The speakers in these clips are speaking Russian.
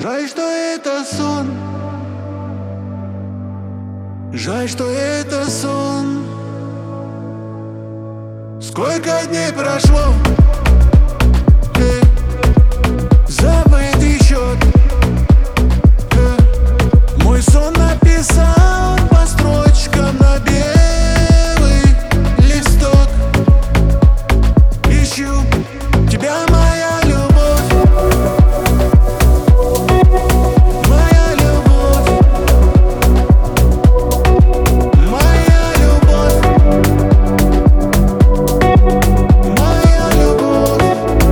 Жаль, что это сон. Жаль, что это сон. Сколько дней прошло, забытый счет. Мой сон написан по строчкам на белый листок. Ищу тебя, моя любовь, моя любовь, моя любовь, моя любовь.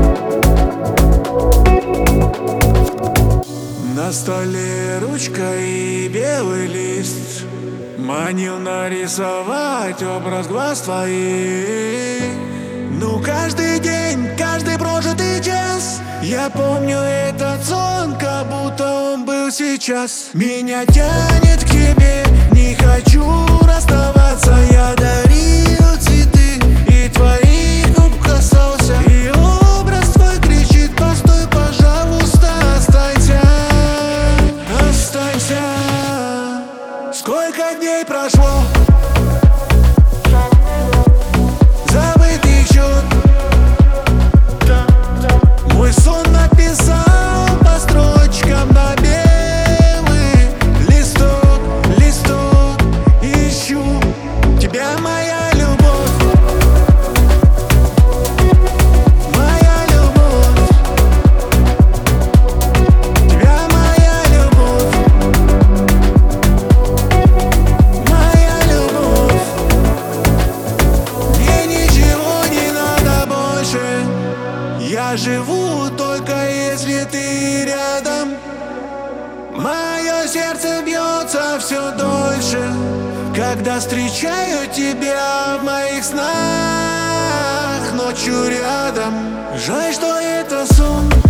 На столе ручка и белый лист, манил нарисовать образ глаз твоих. Ну каждый день, каждый прожитый час, я помню этот сон, как будто он был сейчас. Меня тянет к тебе, не хочу расставаться. Я дарил цветы и твоих губ касался, и образ твой кричит: постой, пожалуйста, останься, останься. Сколько дней прошло, забытый счет. Мой сон написан по строчкам на белый листок, листок. Ищу тебя, моя любовь, моя любовь, тебя, моя любовь, моя любовь. Мне ничего не надо больше, я живу только если ты рядом. Мое сердце бьется все дольше, когда встречаю тебя в моих снах ночью рядом. Жаль, что это сон.